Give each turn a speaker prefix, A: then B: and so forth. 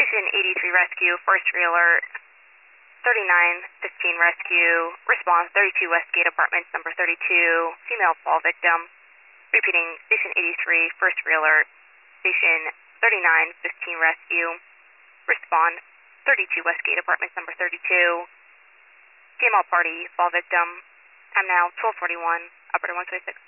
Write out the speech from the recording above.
A: Station 83 Rescue, first realtor, 3915 Rescue, response 32 Westgate Apartments, number 32, female fall victim. Repeating, Station 83, first realtor, Station 3915 Rescue, respond 32 Westgate Apartments, number 32, female party, fall victim. Time now 12:41, operator 126.